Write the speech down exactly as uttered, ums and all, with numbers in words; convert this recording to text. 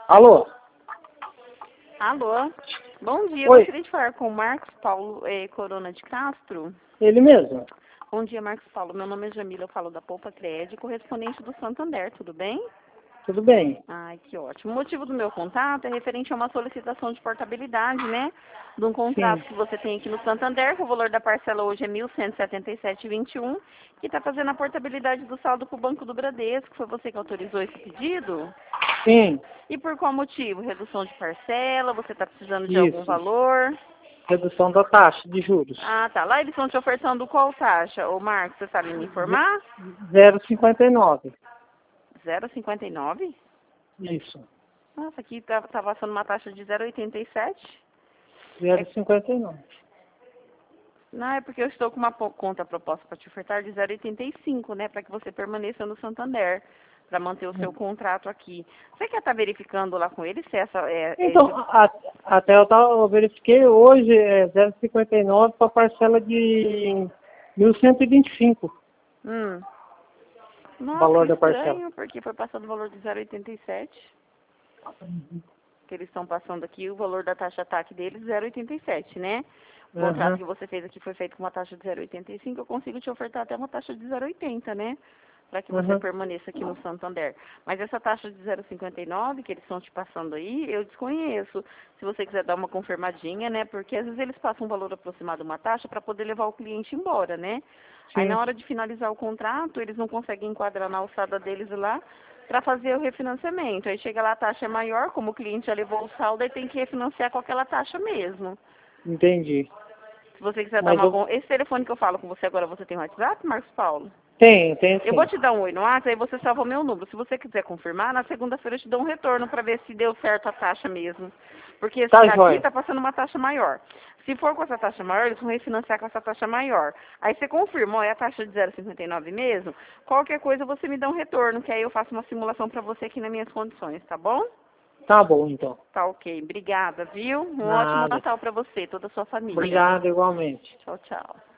Alô? Alô? Bom dia, Oi. eu gostaria de falar com o Marcos Paulo eh, Corona de Castro. Ele mesmo? Bom dia, Marcos Paulo. Meu nome é Jamila, eu falo da Poupa Crédito, correspondente do Santander, tudo bem? Tudo bem. Ai, que ótimo. O motivo do meu contato é referente a uma solicitação de portabilidade, né? De um contrato Sim. que você tem aqui no Santander, que o valor da parcela hoje é mil cento e setenta e sete reais e vinte e um centavos, que está fazendo a portabilidade do saldo para o Banco do Bradesco. Foi você que autorizou esse pedido? Sim, E por qual motivo? Redução de parcela? Você está precisando de algum isso. valor? Redução da taxa de juros. Ah, tá. Lá eles estão te ofertando qual taxa? Ô, Marcos, você sabe me informar? zero vírgula cinquenta e nove. zero vírgula cinquenta e nove? Isso. Nossa, aqui tá, tá passando uma taxa de zero vírgula oitenta e sete. zero É, vírgula cinquenta e nove. não, é porque eu estou com uma po- conta proposta para te ofertar de zero vírgula oitenta e cinco, né? Para que você permaneça no Santander, para manter o seu contrato aqui. Você quer estar verificando lá com ele se essa é, é Então, esse... a- até eu, tava, eu verifiquei hoje, é zero vírgula cinquenta e nove para parcela de mil cento e vinte e cinco. Hum. O Nossa, que valor da parcela. estranho, porque foi passando o valor de zero vírgula oitenta e sete. Que eles estão passando aqui, o valor da taxa TAC deles, zero vírgula oitenta e sete, né? O contrato Uhum. que você fez aqui foi feito com uma taxa de zero vírgula oitenta e cinco, eu consigo te ofertar até uma taxa de zero vírgula oitenta, né? Para que você Uhum. permaneça aqui no Santander. Mas essa taxa de zero vírgula cinquenta e nove que eles estão te passando aí, eu desconheço. Se você quiser dar uma confirmadinha, né? Porque às vezes eles passam um valor aproximado de uma taxa para poder levar o cliente embora, né? Aí na Sim. hora de finalizar o contrato, eles não conseguem enquadrar na alçada deles lá para fazer o refinanciamento. Aí chega lá a taxa é maior, como o cliente já levou o saldo, aí tem que refinanciar com aquela taxa mesmo. Entendi. Se você quiser dar Mas uma... eu con- Esse telefone que eu falo com você agora, você tem WhatsApp, Marcos Paulo? tenho, tenho Eu vou sim. te dar um oi no WhatsApp, aí você salva o meu número. Se você quiser confirmar, na segunda-feira eu te dou um retorno para ver se deu certo a taxa mesmo. Porque esse Tá, daqui joia. tá passando uma taxa maior. Se for com essa taxa maior, eles vão refinanciar com essa taxa maior. Aí você confirma, ó, é a taxa de zero vírgula cinquenta e nove mesmo? Qualquer coisa você me dá um retorno, que aí eu faço uma simulação para você aqui nas minhas condições, tá bom? Tá bom, então. Tá ok. Obrigada, viu? Um ótimo Nada. Natal para você e toda a sua família. Obrigado igualmente. Tchau, tchau.